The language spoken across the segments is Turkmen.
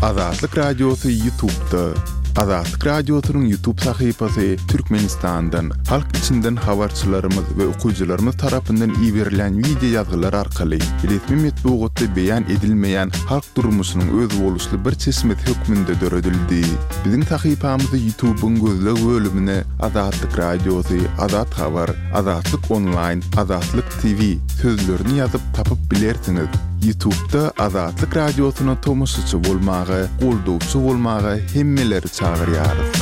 Azatlyk Radiosu YouTube'da. Azatlyk Radiosu'nun YouTube sayfasy Türkmenistan'dan, halk içinden habarçylarymyz we okuwçylarymyz tarapyndan ýiberilen video ýazgylar arkaly resmi metbuatda beýan edilmeýän halk durmuşynyň öz boluşly bir çeşmet hökmünde döredildi. Biziň sayfamyzy YouTube'un gözleg bölümine Azatlyk Radiosu, Azat Habar, Azatlyk Online, Azatlyk TV sözlerini ýazyp tapyp bilersiňiz. YouTube'da Azatlyk Radiosu'na tomusçy bolmagy, goldowçy bolmagy hemmeleri çağırýarys.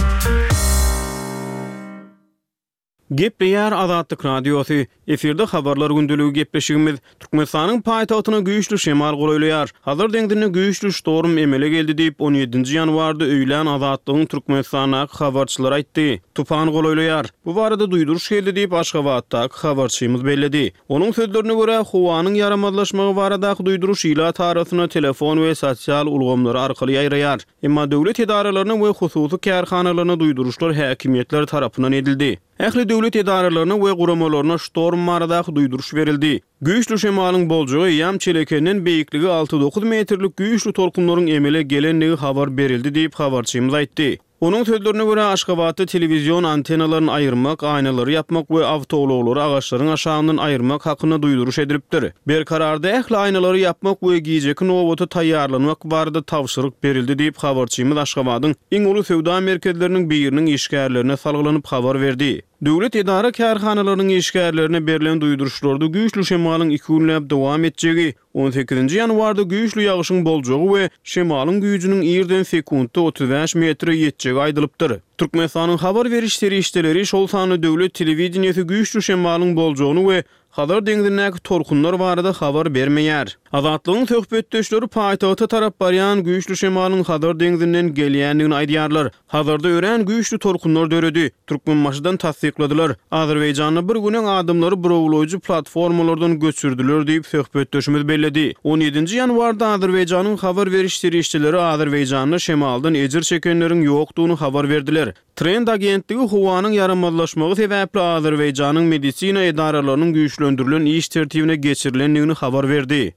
Gepleýär Azatlyk Radiosu. Eferde habarlar gündeligi gepleşigimiz Türkmenistanyň paýtagtyna güýçli şemal golaýlar. Hazır deňdine güýçli storm emele geldi diýip 17-nji ýanwarda öýlen Azatlygyň Türkmenistanaky habarçylar aýtdy. Tufan golaýlar. Bu barada duýduruş geldi diýip Aşgabatdaky habarçymyz bellidi. Onuň sözlerine görä howanyň yaramazlaşmagy baradaky duýduruş ýyla tarasyna telefon we sosial ulgamlar arkaly ýaýraýar. Emma döwlet edaralaryna we hususy kärhanalaryna duýduruşlar häkimiýetler tarapyndan edildi. Ähli döwlet edaralaryna we guramalaryna storm baradaky duýduruş berildi. Güýçli şemalyň boljagy ýam çelekenden beýikligi 6-9 metrlik güýçli tolkunlaryň emele gelenligi habar berildi diýip habarçymyz aýtdy. Onuň sözlerine görä Aşgabatda televizion antennalaryny aýyrmak, aýnalary ýapmak we awtolawlary agaçlaryň aşagyndan aýyrmak hakyna duýduruş edilipdir. Berkararda ähli aýnalary ýapmak we giýjeki nowaty taýýarlanmak barada tawşyryk berildi diýip habarçymyz Aşgabatyň iň uly sowda merkezleriniň biriniň işgärlerine salgylanyp habar berdi. Döwlet edara kärhanalarynyň işgärlerine berilen duýduruşlarda güýçli şemalyň 2 günläp dowam etjegi, 18-nji ýanwarda güýçli ýagyşyň boljagy we şemalyň güýjüniň ýerden sekundda 35 metre ýetjegi aýdylypdyr. Türkmenistanyň habar beriş serişdeleri şol sany döwlet telewizionyasy güýçli şemalyň boljagyny we Hazır deňdinäki torkunlar barada habar bermeýär. Azatlygyň söhbetdeşleri paýtagta tarap barýan güýçli şemalyň hazır deňdinden gelýändigini aýdýarlar. Hazırda ören güýçli torkunlar döredi. Türkmenmaşydan tasdikladylar. Azerbaýjanyň bir günen adamlary browloýjy platformalardan göçürdiler diýip söhbetdeşimiz bellidi. 17-nji ýanwarda Azerbaýjanyň habar beriş serişdeleri Azerbaýjanyň şemaldan ejir çekenleriň ýokdugyny habar berdiler. Trend agentligi howanyň yaramazlaşmagy sebäpli Azerbaýjanyň medisina edaralarynyň güýçlendirilen iş tertibine geçirilendigini habar berdi.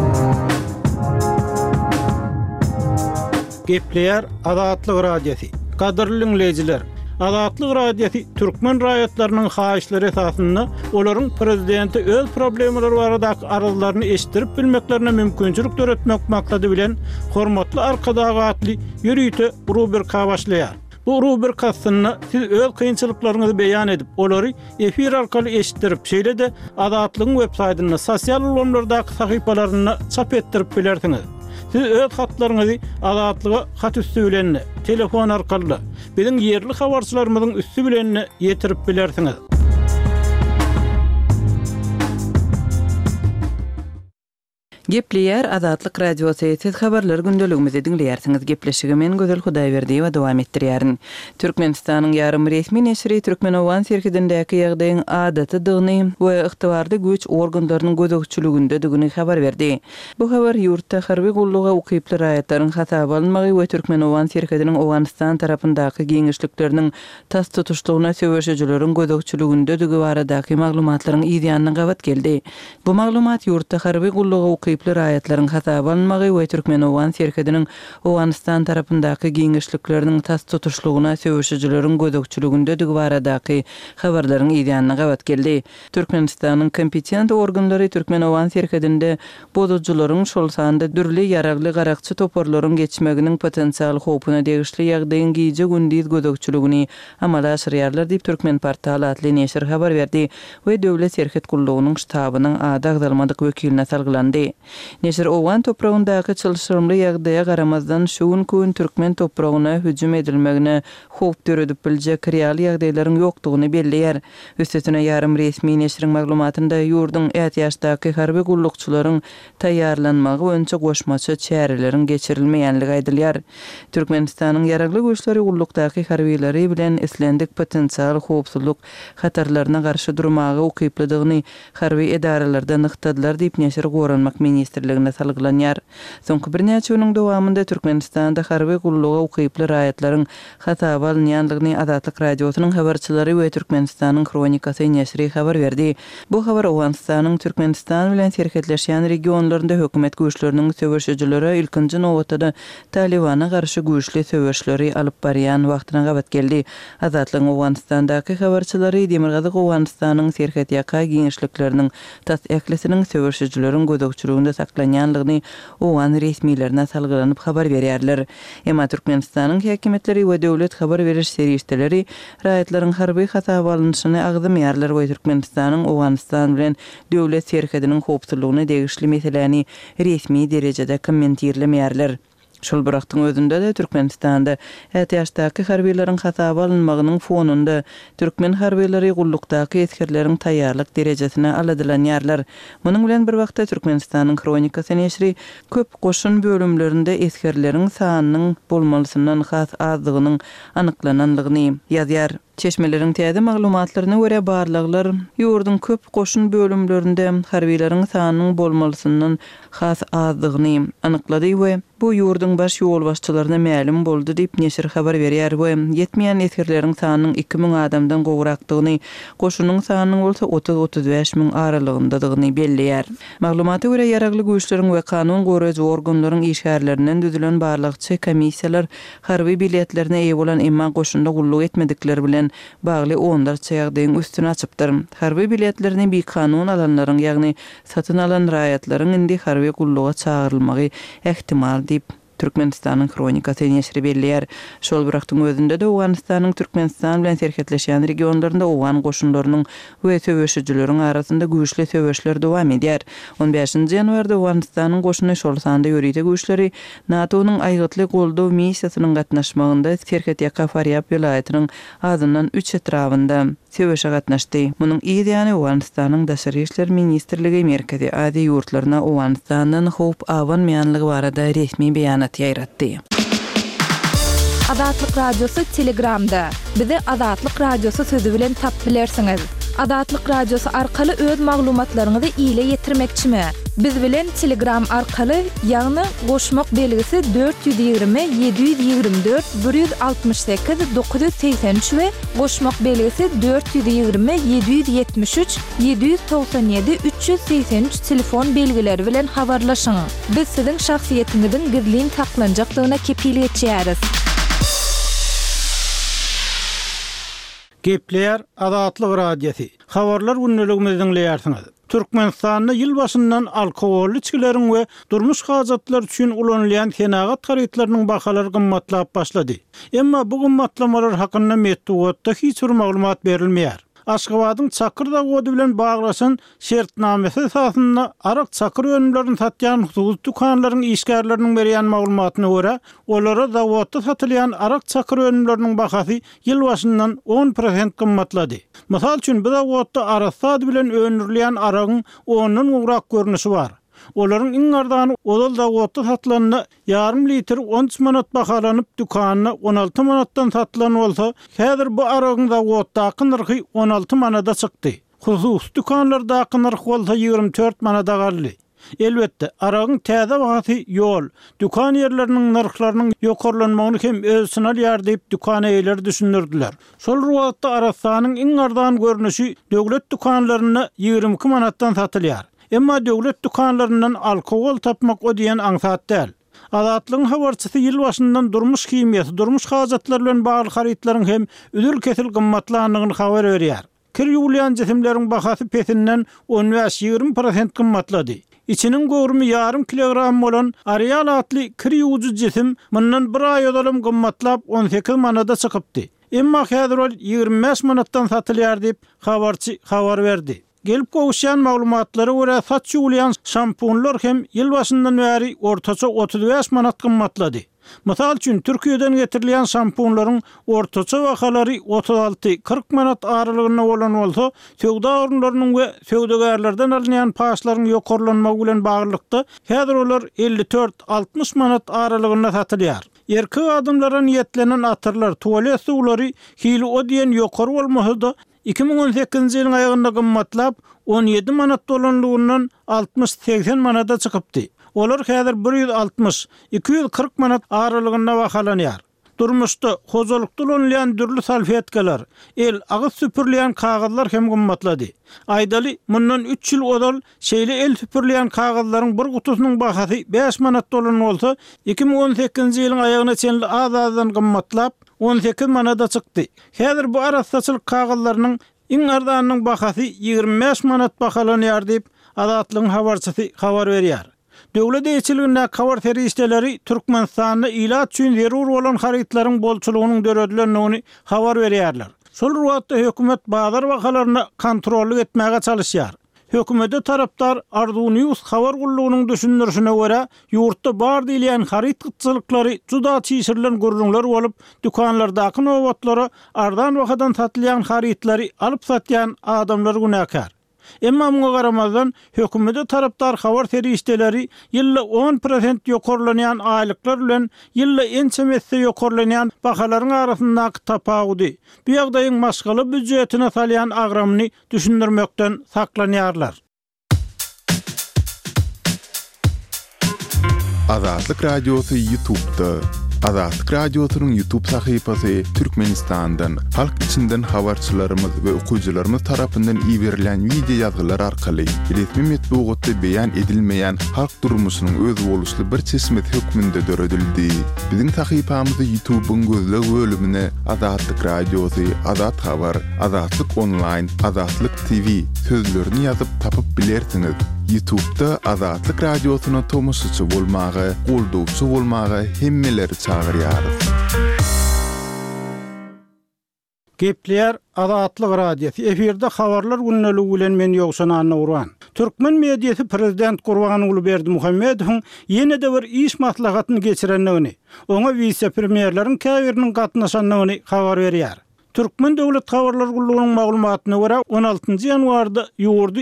Gepleýär Azatlyk Radiosu. Gadyrly dinleýijiler, Azatlyk Radiosu türkmen raýatlarynyň haýyşlary esasynda olaryň prezidenti öz problemleri baradaky arazylaryny eşdirip bilmeklerine mümkinçilik töretmek maksady bilen hormatly arkadagy atly ýürüýte rubrika başlaýar. Bu rubrikasyny siz öz kynçylyklaryňyzy beýan edip, olary efir arkaly eşitdirip, şeýle de Azatlygyň websaýtyna, sosial ulamlardaky sahypalaryna çap etdirip bilersiňiz. Siz öz hatlaryňyzy Azatlyga hat üstü bilen, telefon arkaly, biziň ýerli habarçylarymyzyň üstü bilen ýetirip bilersiňiz. Gepleýär Azatlyk Radiosu siz habarlar gündeligimizi dinleýärsiňiz. Gepleşigi men Gözel Hudaýberdi we dowam etdirýärin. Türkmenistanyň ýarym resmi neşri Türkmenowan serhidindäki ýagdaýyň adatydygyny we ygtybardy güç organlarynyň gözegçiliginde habar berdi. Bu habar ýurtda harby gulluga ukyply raýatlaryň hasaba alınmagy we Türkmenowan serhidiniň Owganistan tarapyndaky giňişlikleriniň tas tutuşlygyna söwüşejileriň gözegçiliginde baradaky maglumatlaryň ýa-da gawat geldi. Bu maglumat ýurtda harby gulluga Kıyplı raýatlaryň hasaba alınmagy we Türkmenowan serhidiniň Owganistan tarapyndaky giňişlikleriniň tas tutuşlygyna söwüşejileriň gözegçiliginde baradaky habarlaryň ýa-da gawat geldi. Türkmenistanyň kompetent organlary Türkmenowan serhidinde bozucularyň şol sanda dürli ýaragly garakçy toporlaryň geçmeginiň potensial howpuna degişli ýagdaýyň giýje gündüz gözegçiligini amala aşyrýarlar diýip Türkmen portaly atly neşir habar berdi we döwlet serhid gullugynyň ştabynyň ada agdalmadyk wekiline salgılandy. Neşir owan toprağındaky çylşyrymly ýagdaýa garamazdan şu gün Türkmen topragyna hüjüm edilmegine howp töredip biljek real ýagdaýlaryň ýokdugyny belliýär. Üstüne ýarym resmi neşiriň maglumatynda ýurdun ätýaşdaky harby gullukçylaryň taýýarlanmagy öňçe goşmaçy çäreleriň geçirilmeýänligi aýdylýar. Türkmenistanyň ýaragly güýçleri gullukdaky harbiýleri bilen eslendik potensial howpsuzlyk hatarlaryna garşy durmagy ukyplydygyny harby edaralardan ykdylar diýip neşir goranmak ministrligine salgylanýar. Soňky bir näçe ýylyň dowamında Türkmenistanda harby gulluga ukyply raýatlaryň hataba alınýanlygyny Azatlyk radiosynyň habarçylary we Türkmenistanyň kronikasy näşri habar berdi. Bu habar Owganistanyň Türkmenistan bilen serhetleşýän regionlarynda hökümet güýçleriniň söwüşçileri ilkinji nowatda Talibana garşy güýçli söwüşleri alyp barýan wagtyna gabat geldi. Azatlyk Owganistandaky habarçylary Demirgazy Owganistanyň serhet ýaka giňişlikleriniň tasdiklesiniň söwüşçileriň gödökçülüginde saklanýanlygyny Owgan resmiýetlerine salgylanyp habar berýärler. Emma Türkmenistanyň häkimetleri we döwlet habar beriş serýetleri raýatlaryň harby hataba alynşyny agdymýarlar we Türkmenistanyň Owganistan bilen döwlet serhediniň howpsuzlygyny degişli meseleni resmi derejede kommentirlemýärler. Şol bıraktyň özünde de Türkmenistanda ätýaşdaky harbiýlaryň hataba alynmagynyň fonunda türkmen harbiýleri gullukdaky eskerleriň taýýarlyk derejesine aladylanýarlar. Munyň bilen bir wagtda Türkmenistanyň kronikasy näşri köp goşun bölümlerinde eskerleriň sanynyň bolmalysyndan has azdygynyň anyklananlygyny ýazýar. Çeşmeleriň täze maglumatlaryna görä barlyklar ýurdun köp goşun bölümlerinde harbiýleriň sanynyň bolmalysyndan has azdygyny anyklady we bu ýurdun baş ýol başçylaryna ma'lum boldy diýip näşr habar berýär we ýetmeýän eskerleriň sanynyň 2000 adamdan gowrakdygyny, goşunyň sanynyň bolsa 30-35 000 aralygyndadygyny belleýär. Maglumata görä ýaragly güýçleriň we kanun goraýjy organlaryň işgärlerinden düzülen barlykçy komissiýalar harby biletlerine eýe bolan emma goşunda gulluk etmedikleri bilen bagly onlarça ýagdaýyň üstüne açypdyr. Harby biletlerini bir kanun alanlaryň, ýagny satyn alan raýatlaryň indi harby gulluga çağırylmagy ehtimal diýip Türkmenistanyň kronikasy näşri belleýär. Şol bıraktyň özünde de Owganistanyň Türkmenistan bilen serhetleşýän regionlarynda Owgan goşunlarynyň we söwüşçileriň arasynda güýçli söwüşler dowam edýär. 15-nji ýanwarda Owganistanyň goşuny şol sanda ýöride güýçleri NATO-nyň aýgytly goldaw missiýasynyň gatnaşmagynda serhet ýaka Faryab vilayatynyň azyndan 3 etrafynda söwüşe gatnaşdy. Munyň ýa-ni Owganistanyň daşary işler ministrligi merkezi ady ýurtlaryna Owganistanyň howp awanmaýanlygy barada resmi beýanat ýaratdy. Azatlyk radiosu Telegramda. Bizi Azatlyk radiosu sözü bilen tap bilersiňiz. Azatlyk radiosu arkaly öz maglumatlaryňyzy ýyle ýetirmekçimi? Biz bilen Telegram arkaly ýagny goşmak belgisi 420 724 168 983 we goşmak belgisi 420 773 797 383 telefon belgileri bilen habarlaşyň. Biz siziň şahsiýetiňiziň gizlin saklanjaklygyna kepillik etýäris. Gepler Azatlyk radiosu. Habarlar günneligimizden dinleýärsiňiz. Türkmenistanda ýyl başyndan alkohol içkilerin we durmuş hajatlar üçin ulanylýan kenagat garytlarynyň bahalary gymmatlap başlady. Emma bu gymmatlamalar hakynda metduatda hiç bir maglumat berilmeýär. Aşgabatyň Çakyrda gowdy bilen baglaşan şertnamesi esasynda arak çakyr önümlerini satýan husus dukanlaryň işgärleriniň berýän maglumatyna görä, olara zawatda satylýan arak çakyr önümleriniň bahasy ýyl başyndan 10% gymmatlady. Mysal üçin bu zawatda arasad bilen öňürilýän aragyň 10-dan ugrak görnüşi bar. Olaryň iň ardany odal zawatda satylan yarım litr 13 manat bahalanyp dukanyna 16 manatdan satylan bolsa, häzir bu aragyň zawatdaky narhy 16 manada çykdy. Husus dukanlardaky narhy bolsa 24 manada galdy. Elbetde aragyň täze bahasy ýol, dukan ýerleriniň narhlarynyň ýokarlanmagyny hem ölçüne ýardyp dukan eýleri düşündirdiler. Şol wagtda arasanyň iň ardan görnüşi döwlet dukanlaryna 22 manatdan satylýar. Emma döwlet dukanlaryndan alkohol tapmak o diýen aňsat däl. Azatlygyň habarçysy ýyl başyndan durmuş kimýesi, durmuş hajatlar bilen bagly harytlaryň hem üdül kesil gymmatlanlygyny habar berýär. Kir ýuwlayan jesimleriň bahasy pesinden 15-20% gymmatlady. İçinin gowrumy yarım kilogram bolan areal atly kir ýuwjy jesim mundan bir ay ödülüm gymmatlap 18 manada çykypdy. Emma häzir ol 25 manatdan satylýar diýip habarçy habar berdi. Gelip gowuşan maglumatlary görä saç ýuwlayan şampunlar hem ýyl başyndan bäri ortaça 35 manat gymmatlady. Mysal üçin Türkiýeden getirilýän şampunlaryň ortaça bahalary 36-40 manat aralygyna bolan bolsa, söwda orunlarynyň we söwdegärlerden alynýan paşlaryň ýokarlanmagy bilen baglykda häzir olar 54-60 manat aralygyna satylýar. Erkek adamlara niyetlenen atırlar, tuvalet suwlary hili o diýen ýokary bolmasa da 2018-nji ýylyň aýagynda gymmatlap 17 manat dolanlygyndan 60-80 manata çykypdy. Olar häzir 160-240 manat aralygynda bahalanýar. Durmuşda hozalykda ulanýan dürli salfetkalar, el agyz süpürleýän kagazlar hem gymmatlady. Aýdaly mundan 3 ýyl odal şeýle el süpürleýän kagazlaryň bir gutusynyň bahasy 5 manat dolan bolsa, 2018-nji ýylyň aýagyna çenli az-azdan gymmatlap 18 manata çykdy. Häzir bu arasdaçylyk kagazlarynyň iň arzanynyň bahasy 25 manat bahalanýar diýip Azatlygyň habarçysy habar berýär. Döwlet eýçiliginde kavar terişdeleri Türkmenistanda ilat üçin zerur bolan harytlaryň bolçulugynyň döredilendigini habar berýärler. Şol ruwatda hökümet bazar bahalaryny kontrolly etmäge çalışýar. Hökümete tarapdar Ardunews habar gullugynyň düşündirişine görä, ýurtda bar diýilen haryt gytçylyklary juda çyşyrylan gurrunlar bolup, dükanlardaky nowatlara ardan wagtdan satylýan harytlary alyp satýan adamlar günäkär. Emma muňa garamazdan hökümete tarapdar habar terişdeleri ýylda 10% ýokarlanýan aýlyklar bilen ýylda ençemesi ýokarlanýan bahalaryň arasyndaky tapawudy bu ýagdaýyň maşgaly büdjetine salýan agramyny düşündirmekden saklanýarlar. Azatlyk radiosu YouTube'da. Azatlyk radiosynyň YouTube sahypasy Türkmenistandan, halk içinden habarçylarymyz we okuwçylarymyz tarapyndan iýerilen video ýazgylar arkaly resmi metbuatda beýan edilmeýän halk durmuşynyň öz boluşly bir çeşmet hökmünde döredildi. Biziň sahypamyzy YouTube'un gözleg bölümine Azatlyk radiosu, Azat habar, Azatlyk online, Azatlyk TV sözlerini ýazyp tapyp bilersiňiz. YouTube'da Azatlyk radiosyna tomoşaçy bolmagy, goldowçy bolmagy hemmeleri çagyrýarys. Gepler Azatlyk radiosu efirde habarlar günneligi bilen men ýoksan Anna Urban. Türkmen mediýasy prezident Gurbanoğlu Berdimuhammedowyň ýene-de bir iş maslahatyny geçirendigini, oňa vice-premierleriň käbiriniň gatnaşandygyny habar berýär. Türkmen Döwlet Habarlar Gullugynyň maglumatyna görä 16-njy ýanwarda ýurdu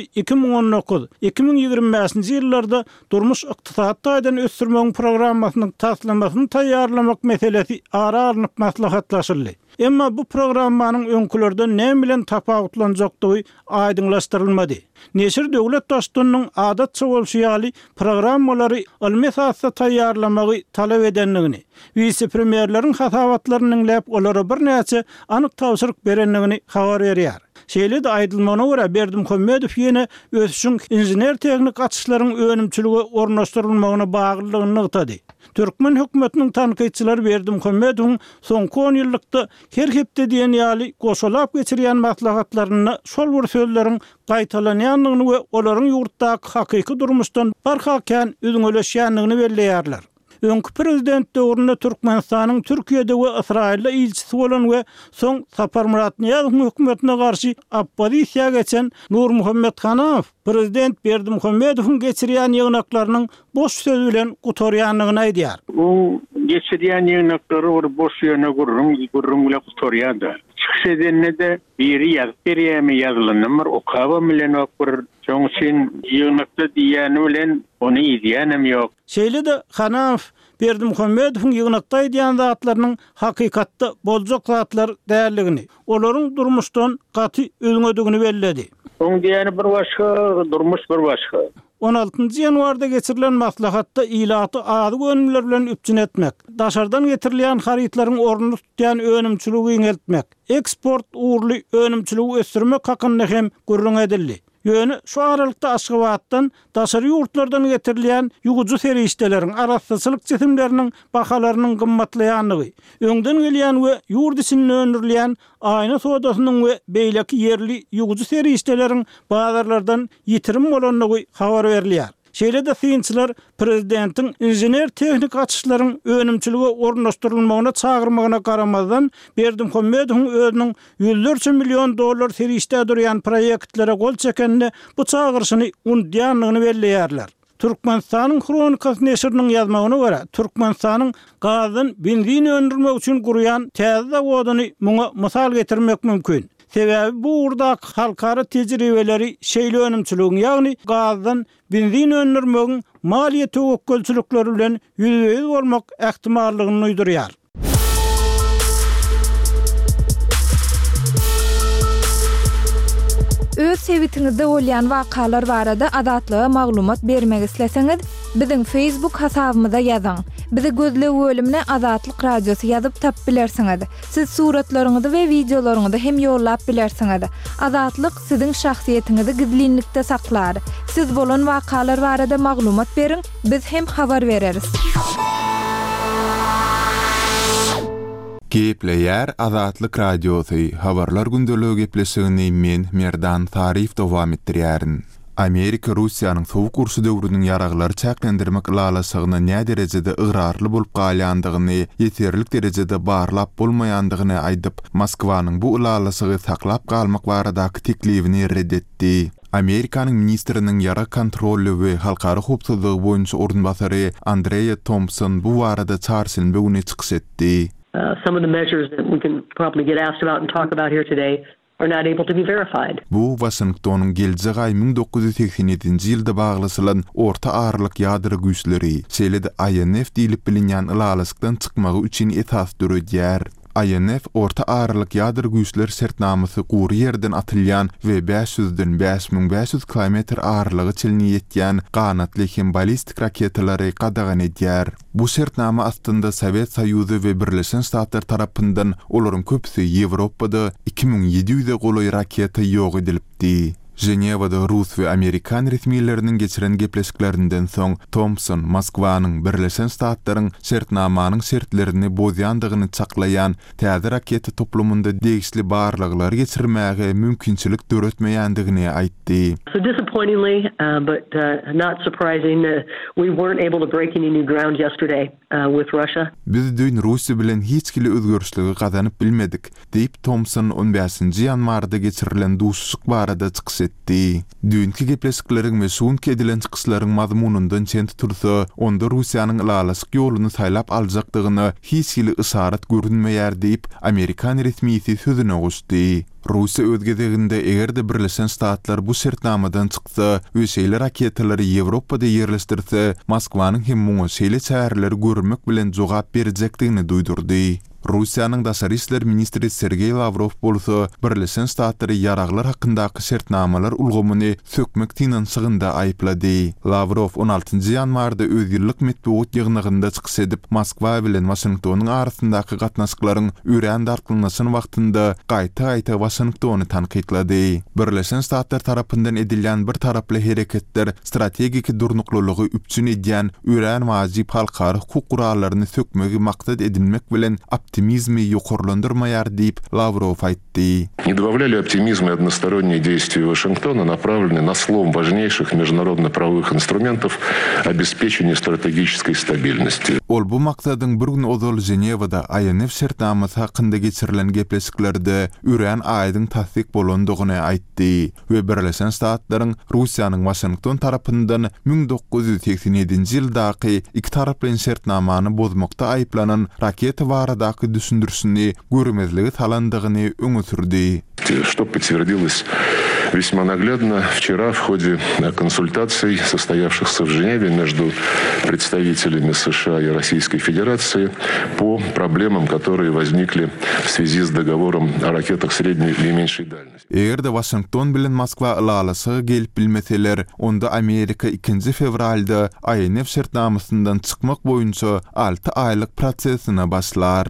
2019-2025-nji ýyllarda durmuş ykdysat taýdan ösdürmegiň programmasynyň taslamasyny taýýarlamak meselesi ara alınıp maslahatlaşyldy. Emma bu programmanyň öňkülerde näme bilen tapawutlanjakdygy aýdyňlaşdyrylmady. Neşir döwlet dostanyň adatça bolşýaly programmalary ilmi esasda taýýarlamagy talap edenligini, vice-premierleriň hasawatlaryny näp olara bir näçe anyk tawşyryk berenligini habar berýär. Şeýle de aýdylmagyna görä Berdimuhammedow ýene ösüşiň inżiner teknik açyşlaryň önümçiligi ornaşdyrylmagyna baglylygyny ýetdi. Türkmen hökümetiniň tanqidçilari Berdimuhammedowyň soňky 10 ýyllykda her hepde diýen ýaly goşulap geçirýän maslahatlaryny şol bir sözleriň gaýtalanýanlygyny we olaryň ýurtdaky hakyky durmuşdan barhakän üzüňeleşýänligini belleýärler. Öňkü prezident döwründe Türkmenistanyň Türkiýede we Israilde ilçisi bolan we soň Sapar Murat Niýazow hökümetine garşy oppozisiýa geçen Nur Muhammed Hanaw prezident Berdimuhammedowyň geçirýän ýygnaklarynyň boş söz bilen gutorýanlygyny aýdýar. Bu geçirýän ýygnaklary bir boş ýöne gurrum bilen gutorýardy. Çıkış edenine de biri ýazyp berýärmi ýazylanmar okaba bilen okur joňsyn ýygnakda diýäni bilen ony ýediýänem ýok. Şeýle de Hanaw Berdimuhammedowyň ýygnakda ýediýän zatlarynyň hakykatda boljak zatlar däldigini, olaryň durmuşdan gaty öňödügini belledi. Oň diýäni bir başga, durmuş bir başga. 16-njy ýanwarda geçirilen maslahatda ilaty ady gönümler bilen üpçün etmek, daşardan getirilýän harytlaryň ornuny tutýan önümçiligi iňeltmek, eksport uğurly önümçiligi ösdürmek hakynda hem gurrun edildi. Ýöne şu aralykda Aşgabatdan daşary ýurtlardan getirilýän ýuguju serişdeleriň arasdaçylyk çetimleriniň bahalarynyň gymmatlaýanlygy, öňden gelýän we ýurt içinde öndürilýän aýna sodasynyň we beýleki ýerli ýuguju serişdeleriň bazarlardan ýitirim bolanlygy habar berilýär. Şeýle de synçylar prezidentiň inżiner teknik açyşlaryň önümçiligi ornaşdyrylmagyna çagyrmagyna garamazdan Berdimuhammedowyň özüniň $100 milyon serişde durýan proýektlere gol çekenine bu çagyrşyny undýanlygyny belleýärler. Türkmenistanyň Kronikasy neşriniň ýazmagyna görä, Türkmenistanyň gazyň benzin öndürmek üçin gurýan täze zawodyny muňa mysal getirmek mümkin. Sebäbi bu urdak halkara tejribeleri şeýle önümçiligiň, ýagny gazyň benzin öndürmegiň maliýet töwekkülçilikleri bilen ýüzüňiz bolmak ähtimallygyny uýdurýar. öz sevitiňizde bolýan wakalar barada adatlyga maglumat bermek isleseňiz, biziň Facebook hasabymyza ýazyň. Bizi gözlep bölümine Azatlyk Radiosu ýazyp tap bilersiňiz. Siz suratlaryňyzy we videolaryňyzy hem ýollap bilersiňiz. Azatlyk siziň şahsiýetiniňizi gizlinlikde saklar. Siz bolan wakalar barada maglumat beriň, biz hem habar bereriz. Gepleýär Azatlyk Radiosu habarlar gündölügi gepleşigini men Merdan Tarif dowam etdirýärin. Amerika Russiýanyň sowuk ursy döwrüniň ýaraglary çäklendirmek lalasygyna näme derejede ıgrarly bolup galýandygyny, ýeterlik derejede barlap bolmaýandygyny aýdyp, Moskwanyň bu lalasygy saklap galmak baradaky teklifini reddetdi. Amerikanyň ministriniň ýara kontrolly we halkary hukukçylygy boýunça ornbasary Andrea Thompson bu barada çarşyn bugün çykyş etdi. Some of the measures that we can probably get asked about and talk about here today are not able to be verified. Bu Washington'un geljek ay 1987-nji ýylda baglasylan orta ağırlyk ýadry güýçleri, şeýle-de INF diýilip bilinýän ılalysykdan çykmagy üçin esas döredýär. INF orta ağırlyk ýadry güýçler sertnamasy gury ýerden atylýan we 500-den 5500 kilometr ağırlygy çelini ýetýän ganatly hem ballistik raketalary qadagan edýär. Bu sertnama aslında Sovet Soýuzy we Birleşen Ştatlar tarapyndan olaryň köpüsi Ýewropada 2700-de goly raketa ýok edilipdi. Ženevada Rus we Amerikan resmiýetleriniň geçiren gepleşiklerinden soň Thompson Moskwanyň Birleşen Ştatlaryň şertnamanyň şertlerini bozýandygyny çaklaýan täze raketa toplumunda degişli barlyklary geçirmäge mümkinçilik döretmeýändigini aýtdy. So disappointingly, but not surprising, we weren't able to break any new ground yesterday with Russia. Biz dün Russiýa bilen hiç kili özgörüşligi gazanyp bilmedik, diýip Thompson 15-nji ýanwarda geçirilen duşuşyk barada çykyş etdi. Dünkü gepleşikleriň we şuňky edilen çykyşlaryň mazmunundan çent tursa, onda Russiýanyň ýalasyk ýoluny saýlap aljakdygyny hiç kili ysgarat görünmeýär diýip Amerikan resmiýeti sözüne goşdy. Russiýa özgedeginde egerde Birleşen Ştatlar bu şertnamadan çyksa, öýşeýle raketalary Ýewropada ýerleşdirse, Moskwanyň hem muňa şeýle çäherleri görmek bilen jogap berjekdigini duýdurdy. Russiýanyň daşary işler ministri Sergey Lavrov bolsa, Birleşen Ştatlary ýaraglar hakyndaky şertnamalar ulgamyny sökmek tinançygynda aýplady. Lavrov 16-njy ýanwarda öz ýyllyk metbuat ýygnygynda çykyş edip, Moskwa bilen Washingtonyň arasyndaky gatnaşyklaryň üren darklynyşyny wagtynda gaýta-gaýta Washingtony tanqidlady. Birleşen Ştatlar tarapyndan edilýän bir taraply hereketler strategik durnuklylygy üpçün edýän üren wajyp halkary hukuk guralaryny sökmegi maksat edilmek bilen оптимизме ýokarlandyrmaýar diýip Lavrov aýtdy. Не добавляли оптимизма и односторонние действия Вашингтона, направленные на слом важнейших международно-правовых инструментов обеспечения стратегической стабильности. Ol bu maksadyň bir gün ozal Ženewada INF şertnamasy hakynda geçirilen gepleşiklerde üren aýdyň tasdik bolandygyny aýtdy we Birleşen Ştatlaryň Russiýanyň Washington tarapyndan 1987-nji ýyldaky iki tarap bilen şertnamany bozmakda aýplanan raketa baradaky düşündürşini görmezligi talandygyny öňe sürdi. Что подтвердилось весьма наглядно вчера в ходе консультаций, состоявшихся в Женеве между представителями США и Российской Федерации по проблемам, которые возникли в связи с договором о ракетах средней и меньшей дальности. Eger de Washington bilen Moskwa ılalasy gelip bilmeseler, onda Amerika 2 fevralda INF şertnamasyndan çykmak boýunça 6 aýlyk prosesine başlar.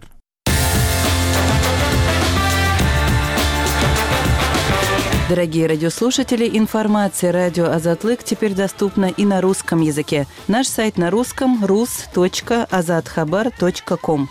Дорогие радиослушатели, информация «Радио Азатлык» теперь доступна и на русском языке. Наш сайт на русском – rus.azatxabar.com.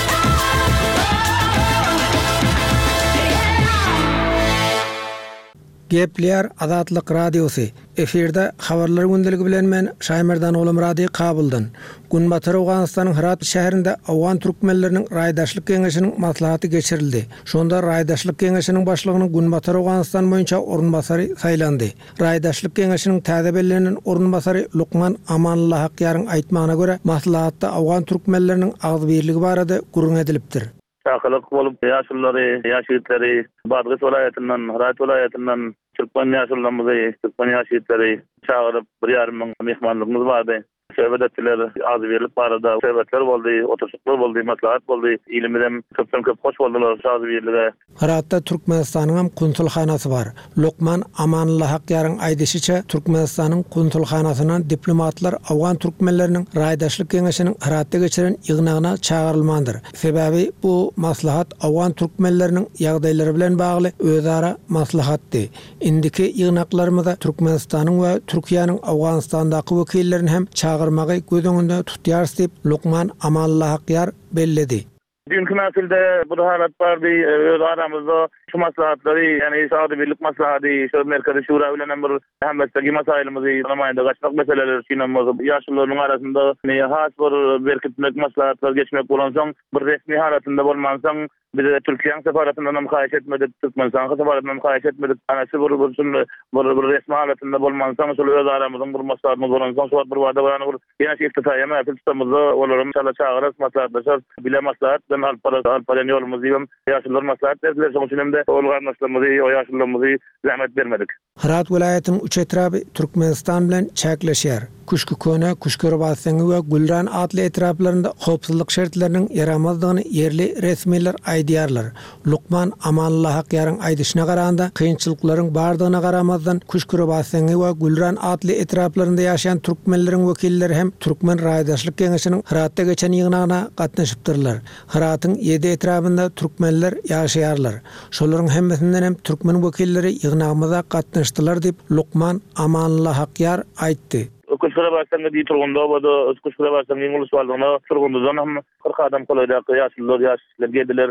Gepleýär Azatlyk Radiosu. Eferde habarlar gündəligi bilen men Şaýmerdan oğlum radio kabuldan. Gün batary Awganystanyň Herat şäherinde Awgan türkmenleriniň raýdaşlyk keňeşiniň maslahaty geçirildi. Şonda raýdaşlyk keňeşiniň başlygynyň gün batary Awganystan boýunça ornbasary saýlandy. Raýdaşlyk keňeşiniň täze bellenän ornbasary Lukman Amanly Hakyarın aýtmagyna görä, maslahatda Awgan türkmenleriniň agzybirligi barada gurrun edilipdir. Şahlyk bolup ýaşulary, ýaşytları, Badgys welaýatynyň, Herat welaýatynyň Türkmen ýaşullarymyzy, Türkmen ýaşytları çağırıp bir ýarym mehmanlygymyz bardy. söhbet ettiler. Az verilip barada söhbetler boldy, oturuşlar boldy, maslahat boldy. İlimden köpden köp hoş boldular az verildi. Haratda Türkmenistan'ın konsulxanası var. Lokman Amanullah Hakyar'ın aýdysyça Türkmenistan'ın konsulxanasyna diplomatlar Awgan türkmenleriniň raýdaşlyk keňeşiniň Haratda geçiren ýygnagyna çağırylmandyr. Sebebi bu maslahat Awgan türkmenleriniň ýagdaýlary bilen bagly özara maslahatdy. Indiki ýygnaklarymyzda Türkmenistanyň we Türkiýanyň Awganistandaky wekillerini hem çağırmagy göz öňünde tutýar diýip Lokman Amanullah Hakyar belledi. Dünkü meselede bu halat vardı, öz aramızda şu maslahatları, yani Saudi Birlik maslahatı, şu Merkezi Şura bilen bir hemmetteki masailimizi namayında kaçmak meseleleri çiğnenmez. Yaşlıların arasında has bir berkitmek maslahatlar geçmek bolansan, bir resmi halatında bolmansan, biz de Türkiye'nin sefaratından muhayiş etmedik, Türkmenistan'ın sefaratından muhayiş etmedik. Anası bir resmi halatında bolmansan, şu öz aramızın bir maslahatımız bolansan, şu bir vada bolanı yine istifaya mevcut tutamızda olurum. İnşallah çağırırız, maslahatlaşır, bile maslahat, ben alparen yolumuzu diyeyim, yaşlılar maslahat derdiler, sonuç önemde olganlaşlarımızı, o yaşlılarımızı zahmet vermedik. Harat vilayetinin üç etrafı Türkmenistan bilen çäkleşýär. Kuşku köne, Kuşköre basyny we Gülran adly etraplarynda howpsuzlyk şertleriniň yaramazdygyny yerli resmiler aýdýarlar. Lokman Amanullah Hakyar'ın aýdyşyna garaganda kynçylyklaryň bardygyna garamazdan Kuşköre basyny we Gülran adly etraplarynda ýaşaýan türkmenleriň wekilleri hem Türkmen raýdaşlyk keňeşiniň Haratda geçen ýygnagyna gatnaşypdyrlar. Haratyň 7 etrapynda türkmenler ýaşaýarlar. Şolaryň hemmesinden hem türkmen wekilleri ýygnagymyza gatnaşdylar diýip Lokman Amanullah Hakyar aýtdy. Kuşkura başlangy diýip turganda boldy, kuşkura başlangy ulus baldygyna turgandan hem 40 adam kolayda ýaşlylar geldiler.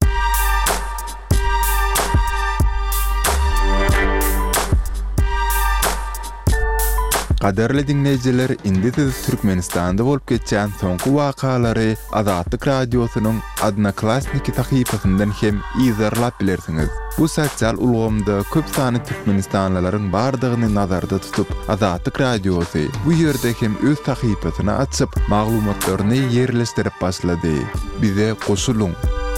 Qaderli dinleyijiler, indi siz Türkmenistanda bolup geçen soňky wakalary Azatlyk radiosynyň Adnaklasniki tahypasyndan hem izarlap bilersiňiz. Bu sosial ulgamda köp sany Türkmenistanlylaryň bardygyny nazarda tutup Azatlyk radiosy bu ýerde hem öz tahypasyny açyp maglumatlaryny ýerleşdirip başlady. Bize goşuluň.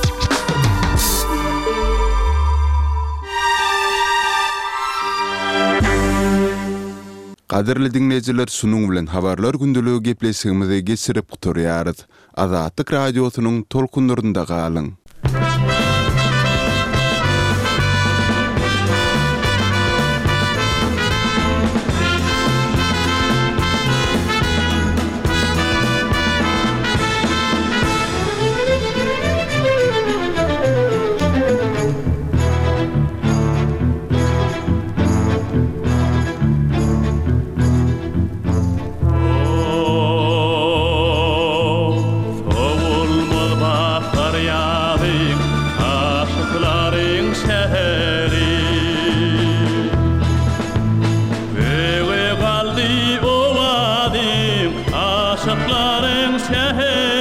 Qaderli dinleyijiler, şunuň bilen habarlar gündüligi gepleşigimizi geçirip guturýarys. Azatlyk radiosynyň tolkunlarynda galyň. Aşıkların şehri